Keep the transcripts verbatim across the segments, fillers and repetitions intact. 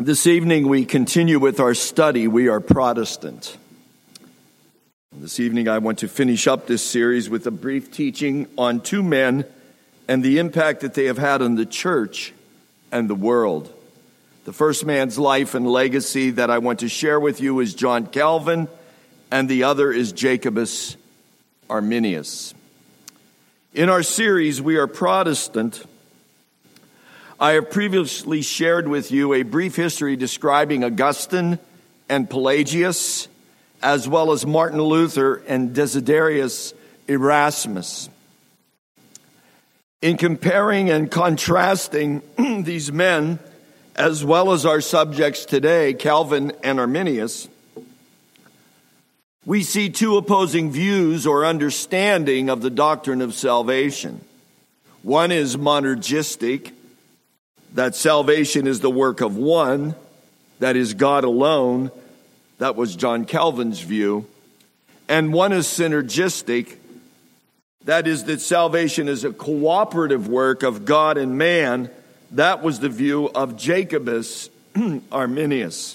This evening we continue with our study, We Are Protestant. This evening I want to finish up this series with a brief teaching on two men and the impact that they have had on the church and the world. The first man's life and legacy that I want to share with you is John Calvin, and the other is Jacobus Arminius. In our series, We Are Protestant, I have previously shared with you a brief history describing Augustine and Pelagius, as well as Martin Luther and Desiderius Erasmus. In comparing and contrasting these men, as well as our subjects today, Calvin and Arminius, we see two opposing views or understanding of the doctrine of salvation. One is monergistic, that salvation is the work of one, that is God alone. That was John Calvin's view. And one is synergistic, that is that salvation is a cooperative work of God and man. That was the view of Jacobus Arminius.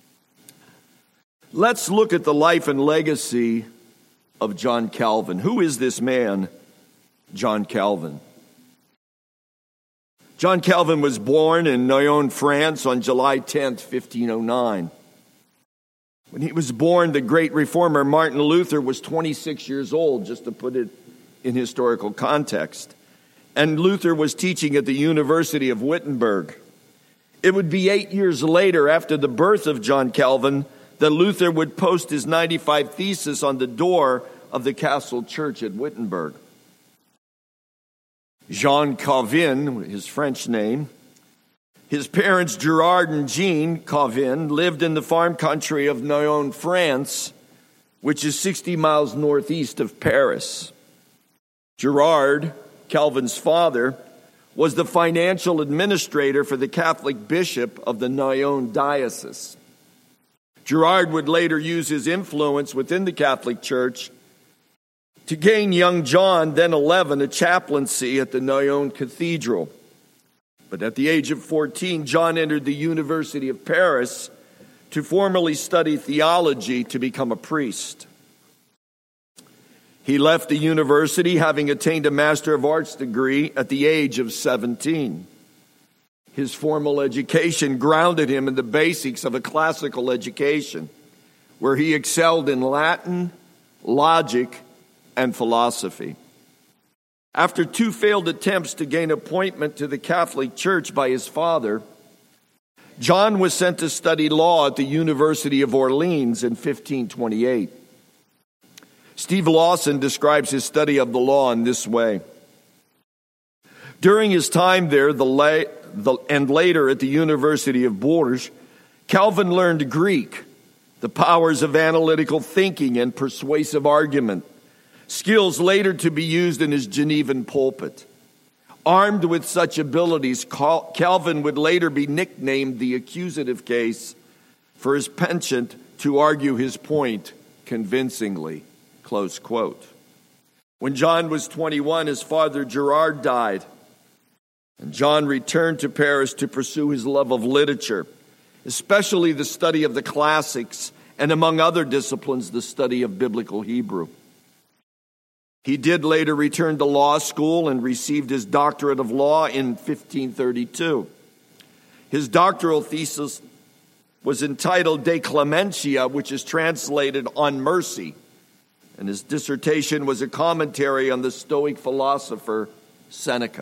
Let's look at the life and legacy of John Calvin. Who is this man, John Calvin? John Calvin was born in Noyon, France on July tenth, fifteen oh nine. When he was born, the great reformer Martin Luther was twenty-six years old, just to put it in historical context. And Luther was teaching at the University of Wittenberg. It would be eight years later, after the birth of John Calvin, that Luther would post his ninety-five Theses on the door of the Castle Church at Wittenberg. Jean Calvin, his French name, his parents Gerard and Jean Calvin lived in the farm country of Noyon, France, which is sixty miles northeast of Paris. Gerard, Calvin's father, was the financial administrator for the Catholic bishop of the Noyon diocese. Gerard would later use his influence within the Catholic Church to gain young John, then eleven, a chaplaincy at the Noyon Cathedral. But at the age of fourteen, John entered the University of Paris to formally study theology to become a priest. He left the university having attained a Master of Arts degree at the age of seventeen. His formal education grounded him in the basics of a classical education, where he excelled in Latin, logic, and philosophy. After two failed attempts to gain appointment to the Catholic Church by his father, John was sent to study law at the University of Orleans in fifteen twenty-eight. Steve Lawson describes his study of the law in this way. During his time there, the la- the, and later at the University of Bourges, Calvin learned Greek, the powers of analytical thinking and persuasive argument, skills later to be used in his Genevan pulpit. Armed with such abilities, Calvin would later be nicknamed the accusative case for his penchant to argue his point convincingly. Close quote. When John was twenty-one, his father Gerard died, and John returned to Paris to pursue his love of literature, especially the study of the classics, and among other disciplines, the study of biblical Hebrew. He did later return to law school and received his doctorate of law in fifteen thirty-two. His doctoral thesis was entitled De Clementia, which is translated On Mercy, and his dissertation was a commentary on the Stoic philosopher Seneca.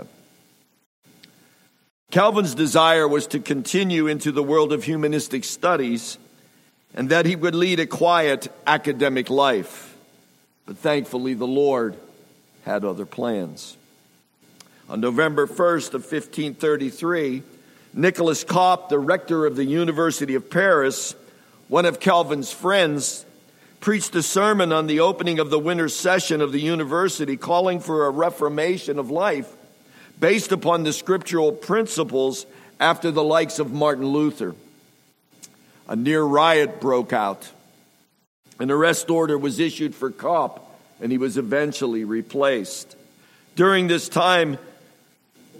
Calvin's desire was to continue into the world of humanistic studies and that he would lead a quiet academic life. But thankfully, the Lord had other plans. On November first of fifteen thirty-three, Nicolas Cop, the rector of the University of Paris, one of Calvin's friends, preached a sermon on the opening of the winter session of the university, calling for a reformation of life based upon the scriptural principles after the likes of Martin Luther. A near riot broke out. An arrest order was issued for Cop, and he was eventually replaced. During this time,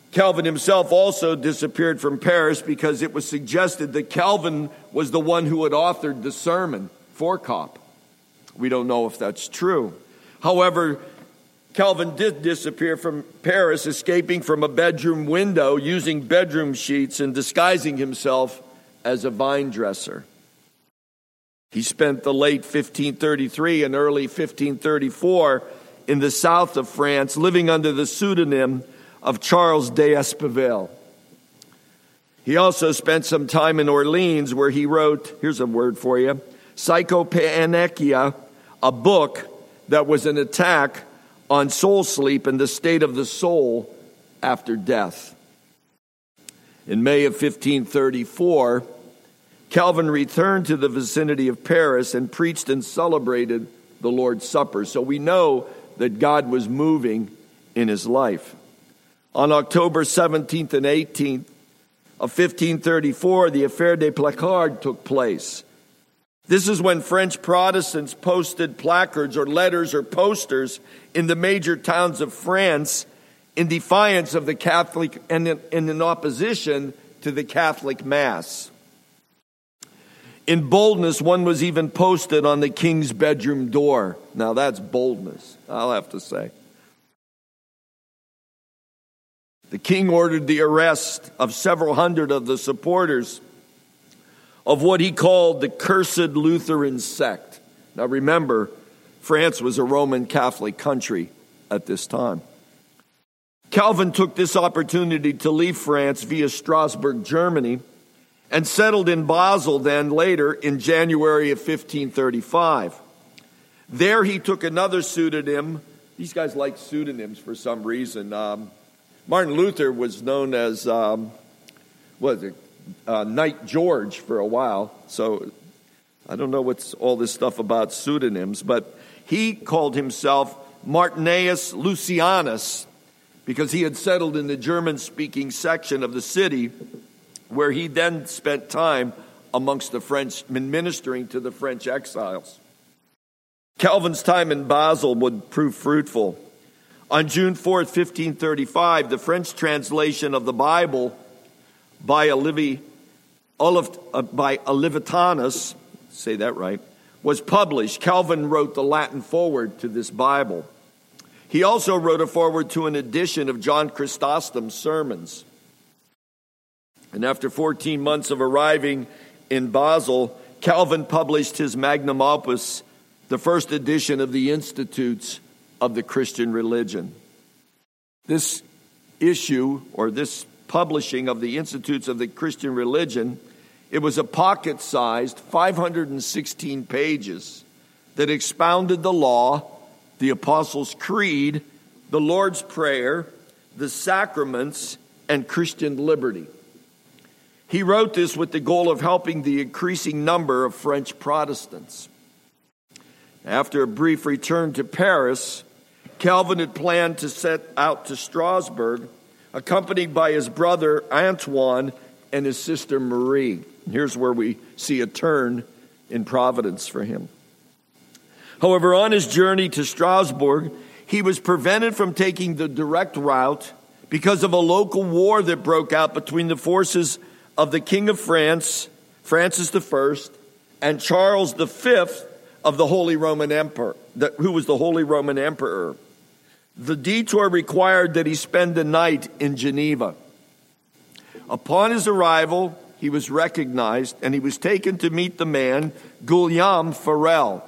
Calvin himself also disappeared from Paris because it was suggested that Calvin was the one who had authored the sermon for Cop. We don't know if that's true. However, Calvin did disappear from Paris, escaping from a bedroom window, using bedroom sheets and disguising himself as a vine dresser. He spent the late fifteen thirty-three and early fifteen thirty-four in the south of France, living under the pseudonym of Charles d'Espivelle. He also spent some time in Orleans, where he wrote, here's a word for you, Psychopanechia, a book that was an attack on soul sleep and the state of the soul after death. In May of fifteen thirty-four, Calvin returned to the vicinity of Paris and preached and celebrated the Lord's Supper. So we know that God was moving in his life. On October seventeenth and eighteenth of fifteen thirty-four, the Affaire des Placards took place. This is when French Protestants posted placards or letters or posters in the major towns of France in defiance of the Catholic and in opposition to the Catholic Mass. In boldness, one was even posted on the king's bedroom door. Now that's boldness, I'll have to say. The king ordered the arrest of several hundred of the supporters of what he called the cursed Lutheran sect. Now remember, France was a Roman Catholic country at this time. Calvin took this opportunity to leave France via Strasbourg, Germany, and settled in Basel then later in January of fifteen thirty-five. There he took another pseudonym. These guys like pseudonyms for some reason. Um, Martin Luther was known as, um, what was it, uh, Knight George for a while. So I don't know what's all this stuff about pseudonyms, but he called himself Martinus Lucianus because he had settled in the German-speaking section of the city, where he then spent time amongst the French, ministering to the French exiles. Calvin's time in Basel would prove fruitful. On June fourth, fifteen thirty-five, the French translation of the Bible by, Olivi, Oliv, uh, by Olivetanus, say that right, was published. Calvin wrote the Latin foreword to this Bible. He also wrote a foreword to an edition of John Chrysostom's sermons. And after fourteen months of arriving in Basel, Calvin published his magnum opus, the first edition of the Institutes of the Christian Religion. This issue, or this publishing of the Institutes of the Christian Religion, it was a pocket-sized five hundred sixteen pages that expounded the law, the Apostles' Creed, the Lord's Prayer, the sacraments, and Christian liberty. He wrote this with the goal of helping the increasing number of French Protestants. After a brief return to Paris, Calvin had planned to set out to Strasbourg, accompanied by his brother Antoine and his sister Marie. Here's where we see a turn in providence for him. However, on his journey to Strasbourg, he was prevented from taking the direct route because of a local war that broke out between the forces of the King of France, Francis the First, and Charles the Fifth of the Holy Roman Emperor, who was the Holy Roman Emperor. The detour required that he spend the night in Geneva. Upon his arrival, he was recognized and he was taken to meet the man, Guillaume Farel.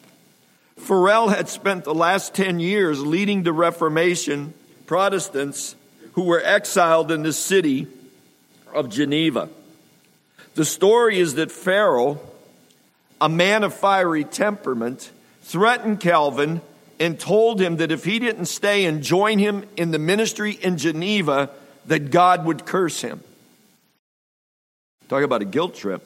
Farel had spent the last ten years leading the Reformation Protestants who were exiled in the city of Geneva. The story is that Farel, a man of fiery temperament, threatened Calvin and told him that if he didn't stay and join him in the ministry in Geneva, that God would curse him. Talk about a guilt trip.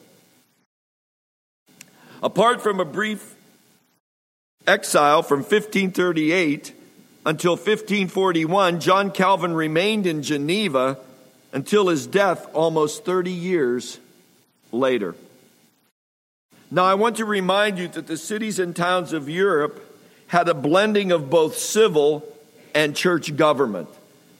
Apart from a brief exile from fifteen thirty-eight until fifteen forty-one, John Calvin remained in Geneva until his death almost thirty years later. Now, I want to remind you that the cities and towns of Europe had a blending of both civil and church government.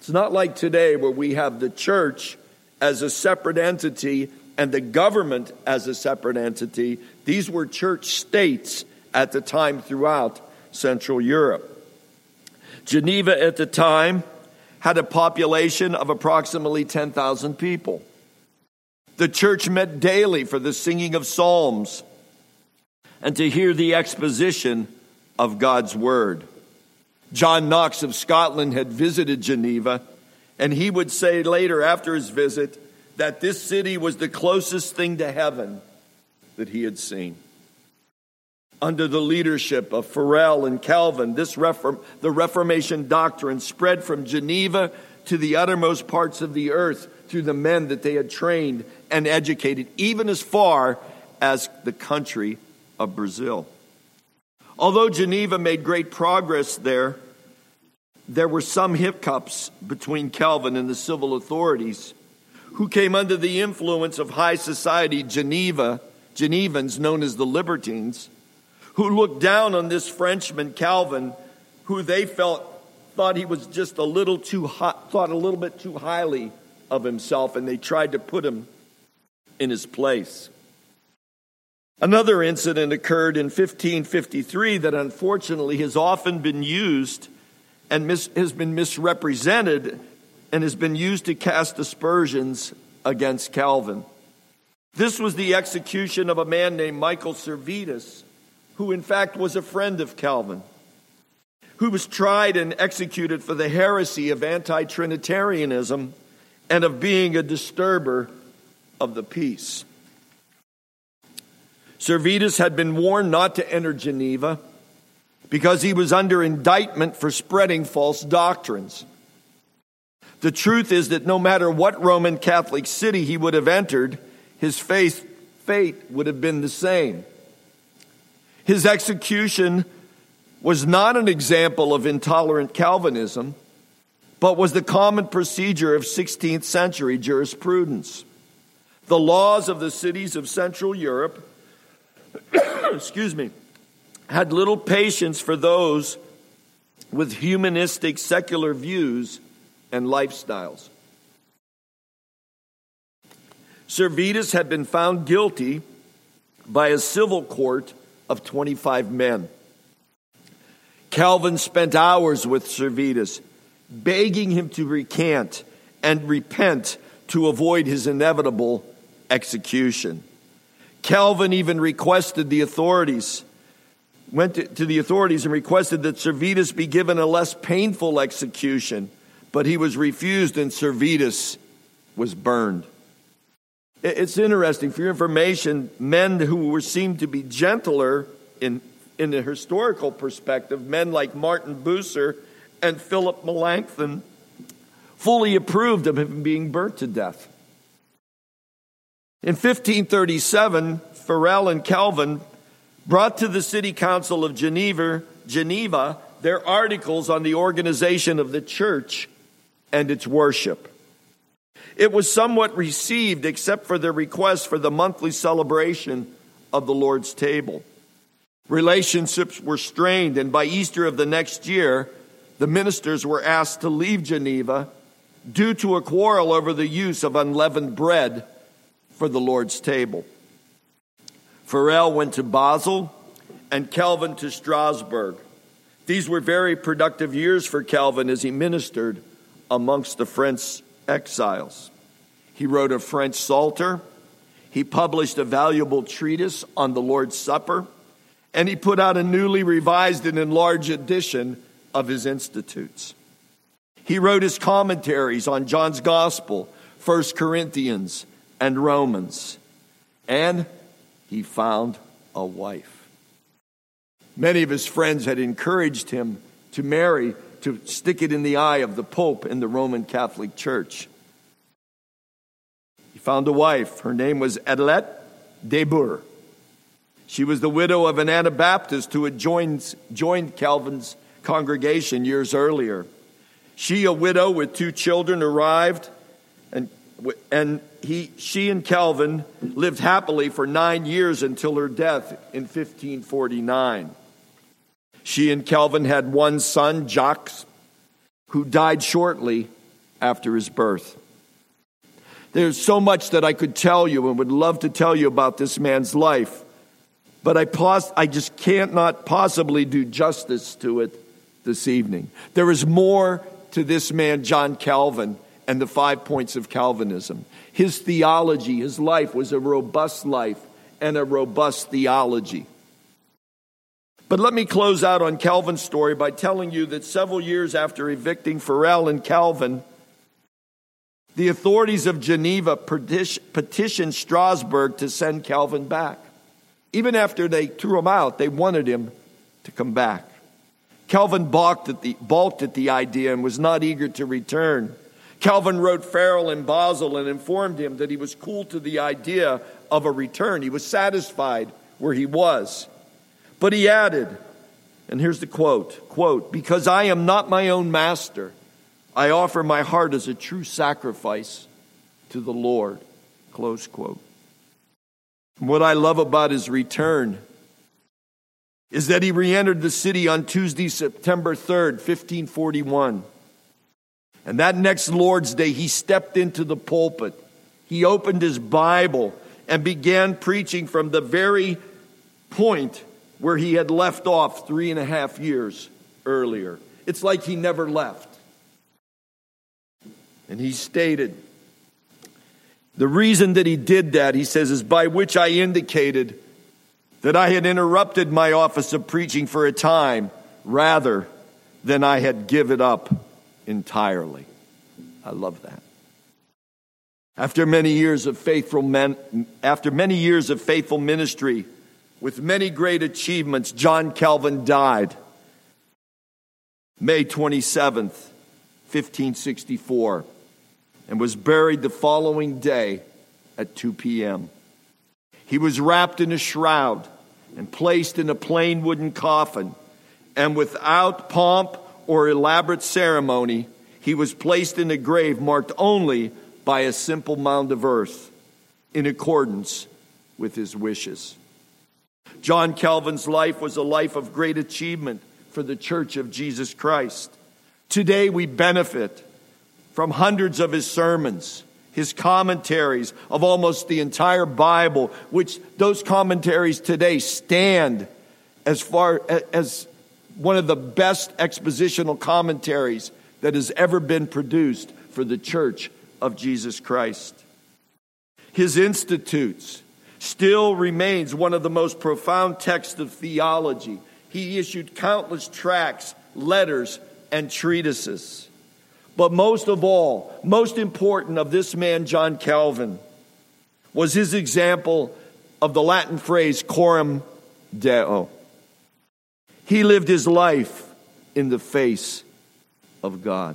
It's not like today where we have the church as a separate entity and the government as a separate entity. These were church states at the time throughout Central Europe. Geneva at the time had a population of approximately ten thousand people. The church met daily for the singing of psalms and to hear the exposition of God's word. John Knox of Scotland had visited Geneva, and he would say later after his visit that this city was the closest thing to heaven that he had seen. Under the leadership of Farel and Calvin, this reform, the Reformation doctrine spread from Geneva to the uttermost parts of the earth through the men that they had trained and educated, even as far as the country of Brazil. Although Geneva made great progress there, there were some hiccups between Calvin and the civil authorities, who came under the influence of high society Geneva, Genevans known as the Libertines, who looked down on this Frenchman Calvin, who they felt thought he was just a little too high, thought a little bit too highly of himself, and they tried to put him in his place. Another incident occurred in fifteen fifty-three that unfortunately has often been used and mis- has been misrepresented and has been used to cast aspersions against Calvin. This was the execution of a man named Michael Servetus, who in fact was a friend of Calvin, who was tried and executed for the heresy of anti-Trinitarianism and of being a disturber of the peace. Servetus had been warned not to enter Geneva because he was under indictment for spreading false doctrines. The truth is that no matter what Roman Catholic city he would have entered, his faith, fate would have been the same. His execution was not an example of intolerant Calvinism, but was the common procedure of sixteenth century jurisprudence. The laws of the cities of Central Europe, excuse me, had little patience for those with humanistic secular views and lifestyles. Servetus had been found guilty by a civil court of twenty-five men. Calvin spent hours with Servetus, begging him to recant and repent to avoid his inevitable execution. Calvin even requested the authorities, went to, to the authorities and requested that Servetus be given a less painful execution, but he was refused and Servetus was burned. It's interesting, for your information, men who were seemed to be gentler in, in a historical perspective, men like Martin Bucer and Philip Melanchthon, fully approved of him being burnt to death. In fifteen thirty-seven, Farel and Calvin brought to the city council of Geneva, Geneva their articles on the organization of the church and its worship. It was somewhat received, except for their request for the monthly celebration of the Lord's table. Relationships were strained, and by Easter of the next year, the ministers were asked to leave Geneva due to a quarrel over the use of unleavened bread for the Lord's table. Farel went to Basel and Calvin to Strasbourg. These were very productive years for Calvin as he ministered amongst the French exiles. He wrote a French Psalter. He published a valuable treatise on the Lord's Supper, and he put out a newly revised and enlarged edition of his Institutes. He wrote his commentaries on John's Gospel, First Corinthians, and Romans. And he found a wife. Many of his friends had encouraged him to marry, to stick it in the eye of the Pope in the Roman Catholic Church. He found a wife. Her name was Adelette Desbourg. She was the widow of an Anabaptist who had joined, joined Calvin's congregation years earlier. She, a widow with two children, arrived, and and he, she and Calvin lived happily for nine years until her death in fifteen forty-nine. She and Calvin had one son, Jacques, who died shortly after his birth. There's so much that I could tell you and would love to tell you about this man's life, but I pos- I just can't not possibly do justice to it this evening. There is more to this man, John Calvin, and the five points of Calvinism. His theology, his life was a robust life and a robust theology. But let me close out on Calvin's story by telling you that several years after evicting Farel and Calvin, the authorities of Geneva petitioned Strasbourg to send Calvin back. Even after they threw him out, they wanted him to come back. Calvin balked at the, balked at the idea and was not eager to return. Calvin wrote Farel in Basel and informed him that he was cool to the idea of a return. He was satisfied where he was. But he added, and here's the quote, quote, "Because I am not my own master, I offer my heart as a true sacrifice to the Lord," close quote. What I love about his return is that he re-entered the city on Tuesday, September third, fifteen forty-one. And that next Lord's Day, he stepped into the pulpit. He opened his Bible and began preaching from the very point where he had left off three and a half years earlier. It's like he never left. And he stated, the reason that he did that, he says, is by which I indicated that I had interrupted my office of preaching for a time rather than I had given it up entirely. I love that. After many years of faithful men, after many years of faithful ministry with many great achievements, John Calvin died May twenty-seventh, fifteen sixty-four, and was buried the following day at two p.m. He was wrapped in a shroud and placed in a plain wooden coffin, and without pomp or elaborate ceremony, he was placed in a grave marked only by a simple mound of earth in accordance with his wishes. John Calvin's life was a life of great achievement for the Church of Jesus Christ. Today we benefit from hundreds of his sermons, his commentaries of almost the entire Bible, which those commentaries today stand as far as one of the best expositional commentaries that has ever been produced for the Church of Jesus Christ. His Institutes still remains one of the most profound texts of theology. He issued countless tracts, letters, and treatises. But most of all, most important of this man, John Calvin, was his example of the Latin phrase coram Deo. He lived his life in the face of God.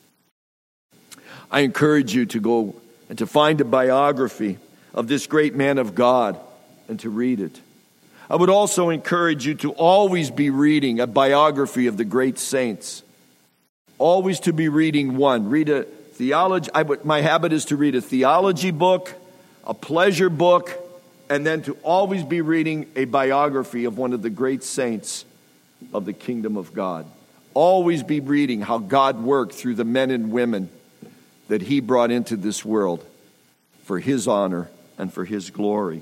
I encourage you to go and to find a biography of this great man of God and to read it. I would also encourage you to always be reading a biography of the great saints. Always to be reading one. Read a theology. I would, my habit is to read a theology book, a pleasure book, and then to always be reading a biography of one of the great saints of the kingdom of God. Always be reading how God worked through the men and women that he brought into this world for his honor and for his glory.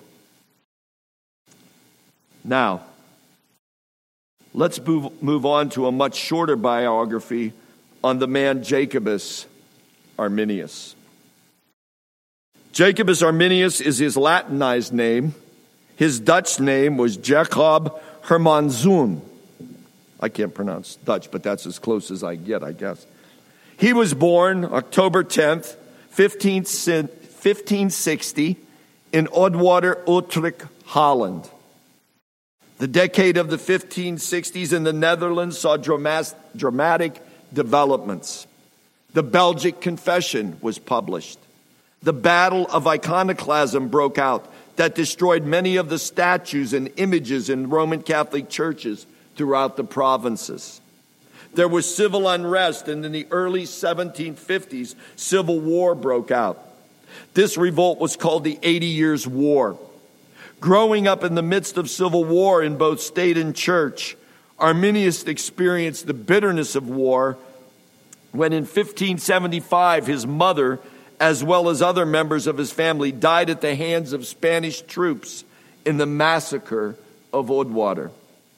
Now, let's move, move on to a much shorter biography on the man Jacobus Arminius. Jacobus Arminius is his Latinized name. His Dutch name was Jacob Hermanzoon. I can't pronounce Dutch, but that's as close as I get, I guess. He was born October tenth, fifteen sixty, in Oudwater, Utrecht, Holland. The decade of the fifteen sixties in the Netherlands saw dramatic developments. The Belgic Confession was published. The Battle of Iconoclasm broke out that destroyed many of the statues and images in Roman Catholic churches throughout the provinces. There was civil unrest, and in the early seventeen fifties, civil war broke out. This revolt was called the Eighty Years' War. Growing up in the midst of civil war in both state and church, Arminius experienced the bitterness of war when in fifteen seventy-five his mother, as well as other members of his family, died at the hands of Spanish troops in the massacre of Oudwater.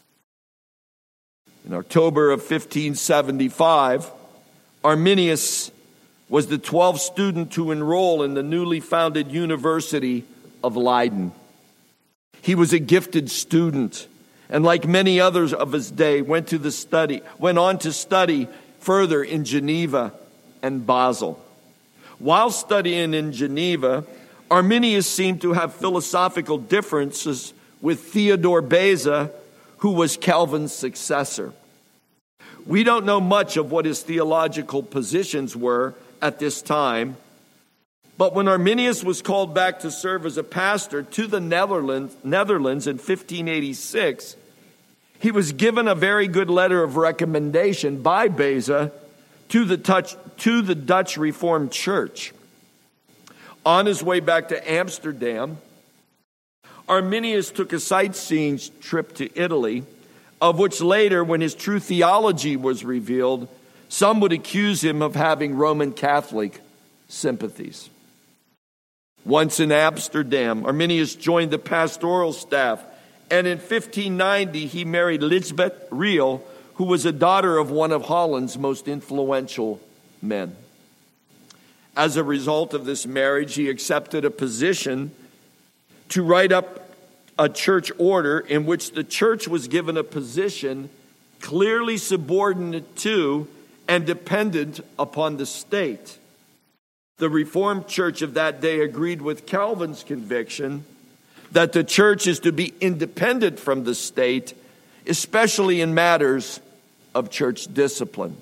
In October of fifteen seventy-five, Arminius was the twelfth student to enroll in the newly founded University of Leiden. He was a gifted student, and like many others of his day, went to the study, went on to study further in Geneva and Basel. While studying in Geneva, Arminius seemed to have philosophical differences with Theodore Beza, who was Calvin's successor. We don't know much of what his theological positions were at this time, but when Arminius was called back to serve as a pastor to the Netherlands, Netherlands in fifteen eighty-six, he was given a very good letter of recommendation by Beza to the, touch, to the Dutch Reformed Church. On his way back to Amsterdam, Arminius took a sightseeing trip to Italy, of which later, when his true theology was revealed, some would accuse him of having Roman Catholic sympathies. Once in Amsterdam, Arminius joined the pastoral staff, and in fifteen ninety he married Lisbeth Riel, who was a daughter of one of Holland's most influential men. As a result of this marriage, he accepted a position to write up a church order in which the church was given a position clearly subordinate to and dependent upon the state. The Reformed Church of that day agreed with Calvin's conviction that the church is to be independent from the state, especially in matters of church discipline.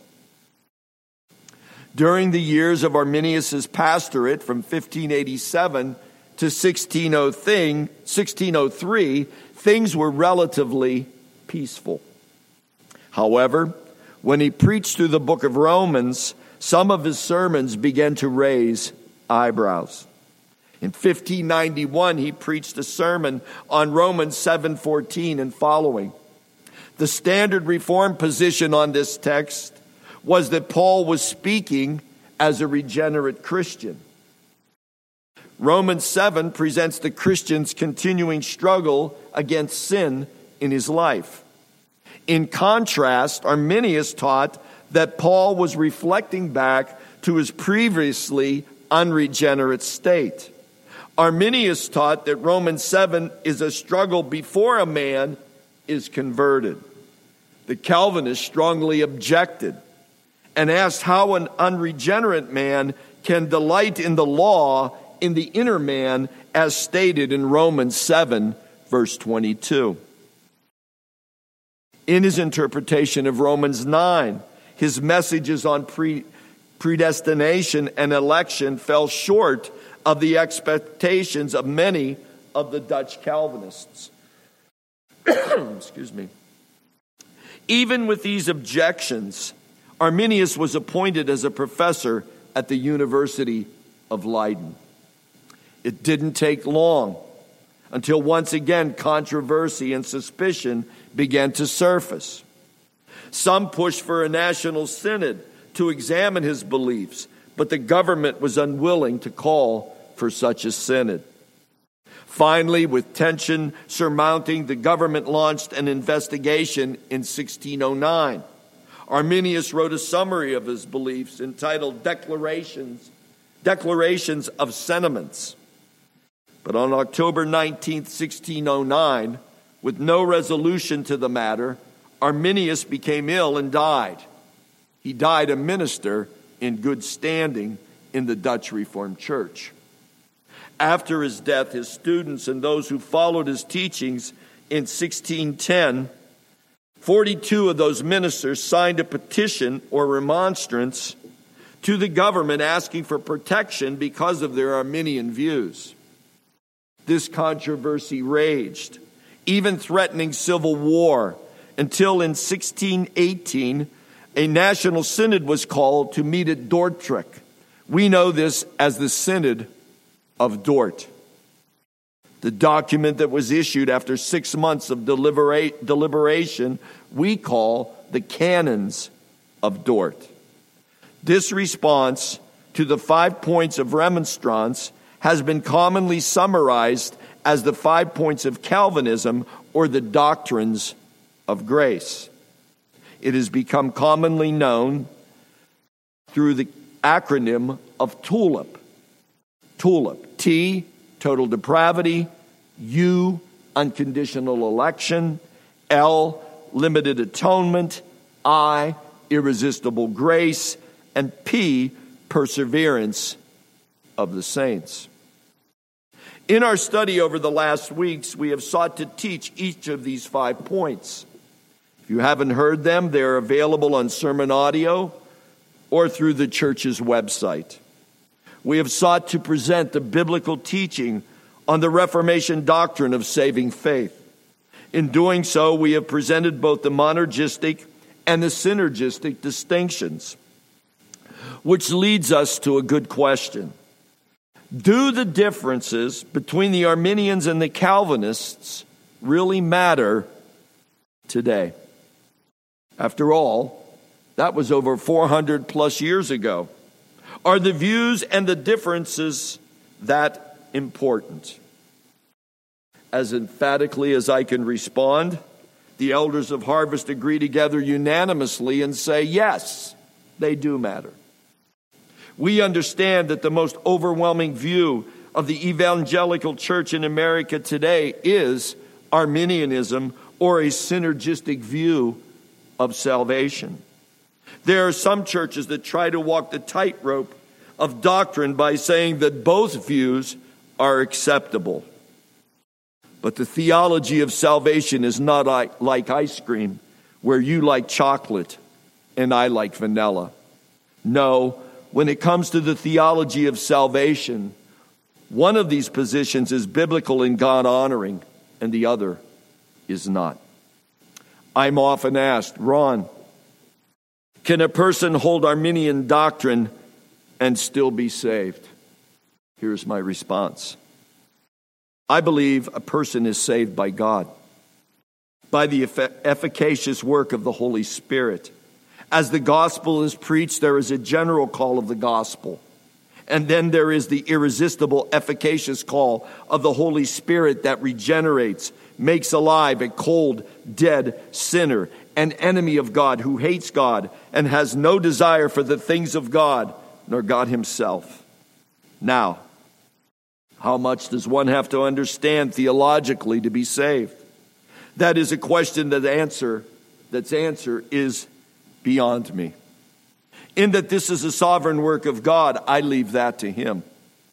During the years of Arminius' pastorate from fifteen eighty-seven to sixteen oh three, things were relatively peaceful. However, when he preached through the book of Romans, some of his sermons began to raise eyebrows. In fifteen ninety-one, he preached a sermon on Romans seven fourteen and following. The standard Reformed position on this text was that Paul was speaking as a regenerate Christian. Romans seven presents the Christian's continuing struggle against sin in his life. In contrast, Arminius taught that Paul was reflecting back to his previously unregenerate state. Arminius taught that Romans seven is a struggle before a man is converted. The Calvinists strongly objected and asked how an unregenerate man can delight in the law in the inner man as stated in Romans seven, verse twenty-two. In his interpretation of Romans nine, his messages on pre- predestination and election fell short of the expectations of many of the Dutch Calvinists. Excuse me. Even with these objections, Arminius was appointed as a professor at the University of Leiden. It didn't take long until once again controversy and suspicion began to surface. Some pushed for a national synod to examine his beliefs, but the government was unwilling to call for such a synod. Finally, with tension surmounting, the government launched an investigation in sixteen oh nine. Arminius wrote a summary of his beliefs entitled Declarations, Declarations of Sentiments. But on October nineteenth, sixteen oh nine, with no resolution to the matter, Arminius became ill and died. He died a minister in good standing in the Dutch Reformed Church. After his death, his students and those who followed his teachings in sixteen ten, forty-two of those ministers signed a petition or remonstrance to the government asking for protection because of their Arminian views. This controversy raged, even threatening civil war, until in sixteen eighteen, a national synod was called to meet at Dordrecht. We know this as the Synod of Dort. The document that was issued after six months of deliberate, deliberation we call the Canons of Dort. This response to the five points of remonstrance has been commonly summarized as the five points of Calvinism, or the doctrines of grace. It has become commonly known through the acronym of TULIP. TULIP. T, total depravity. U, unconditional election. L, limited atonement. I, irresistible grace. And P, perseverance of the saints. In our study over the last weeks, we have sought to teach each of these five points. If you haven't heard them, they're available on sermon audio or through the church's website. We have sought to present the biblical teaching on the Reformation doctrine of saving faith. In doing so, we have presented both the monergistic and the synergistic distinctions, which leads us to a good question. Do the differences between the Arminians and the Calvinists really matter today? After all, that was over four hundred plus years ago. Are the views and the differences that important? As emphatically as I can respond, the elders of Harvest agree together unanimously and say, yes, they do matter. We understand that the most overwhelming view of the evangelical church in America today is Arminianism, or a synergistic view of salvation. There are some churches that try to walk the tightrope of doctrine by saying that both views are acceptable. But the theology of salvation is not like ice cream, where you like chocolate and I like vanilla. No, when it comes to the theology of salvation, one of these positions is biblical and God-honoring, and the other is not. I'm often asked, Ron, can a person hold Arminian doctrine and still be saved? Here's my response. I believe a person is saved by God, by the efficacious work of the Holy Spirit. As the gospel is preached, there is a general call of the gospel. And then there is the irresistible, efficacious call of the Holy Spirit that regenerates, makes alive a cold, dead sinner, an enemy of God who hates God and has no desire for the things of God, nor God himself. Now, how much does one have to understand theologically to be saved? That is a question that answer, that's answer is beyond me. In that this is a sovereign work of God, I leave that to him.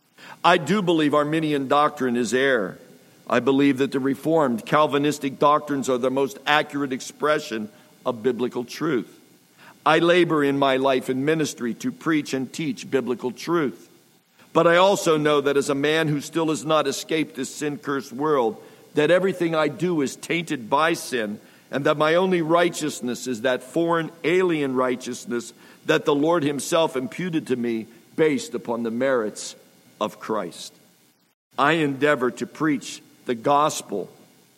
I do believe Arminian doctrine is error. I believe that the Reformed Calvinistic doctrines are the most accurate expression of biblical truth. I labor in my life and ministry to preach and teach biblical truth. But I also know that as a man who still has not escaped this sin-cursed world, that everything I do is tainted by sin, and that my only righteousness is that foreign, alien righteousness that the Lord himself imputed to me based upon the merits of Christ. I endeavor to preach the gospel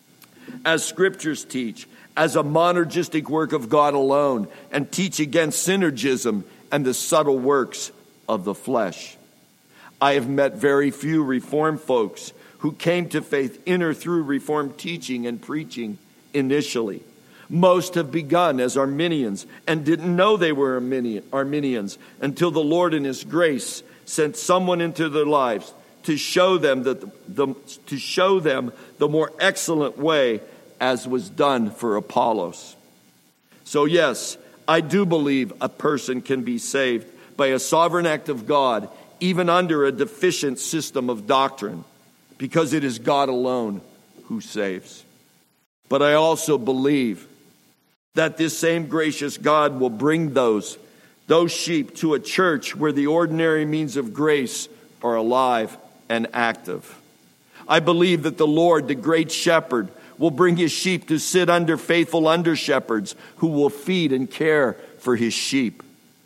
as scriptures teach, as a monergistic work of God alone, and teach against synergism and the subtle works of the flesh. I have met very few Reformed folks who came to faith in or through Reformed teaching and preaching initially. Most have begun as Arminians and didn't know they were Arminians until the Lord in his grace sent someone into their lives to show them that the, the to show them the more excellent way, as was done for Apollos. So yes, I do believe a person can be saved by a sovereign act of God, even under a deficient system of doctrine, because it is God alone who saves. But I also believe that this same gracious God will bring those, those sheep to a church where the ordinary means of grace are alive and active. I believe that the Lord, the great shepherd, will bring his sheep to sit under faithful under-shepherds who will feed and care for his sheep.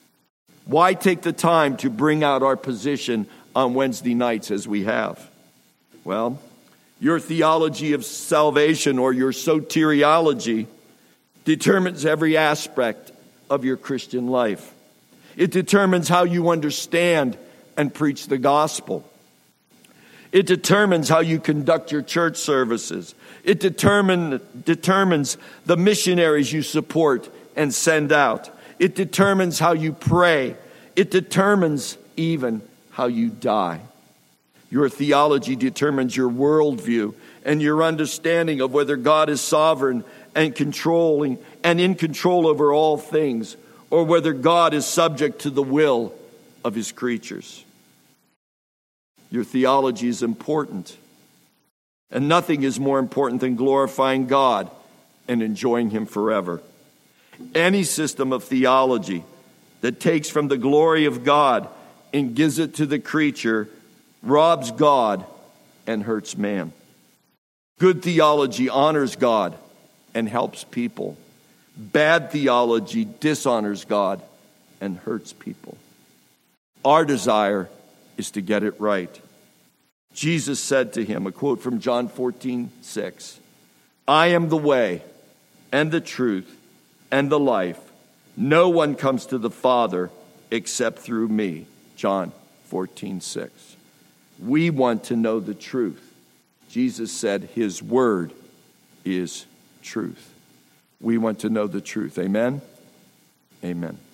Why take the time to bring out our position on Wednesday nights as we have? Well, your theology of salvation, or your soteriology, determines every aspect of your Christian life. It determines how you understand and preach the gospel. It determines how you conduct your church services. It determine, determines the missionaries you support and send out. It determines how you pray. It determines even how you die. Your theology determines your worldview and your understanding of whether God is sovereign and controlling and in control over all things, or whether God is subject to the will of his creatures. Your theology is important. And nothing is more important than glorifying God and enjoying him forever. Any system of theology that takes from the glory of God and gives it to the creature robs God and hurts man. Good theology honors God and helps people. Bad theology dishonors God and hurts people. Our desire is to get it right. Jesus said to him, a quote from John fourteen six, I am the way and the truth and the life. No one comes to the Father except through me. John fourteen six. We want to know the truth. Jesus said his word is truth. We want to know the truth. Amen? Amen.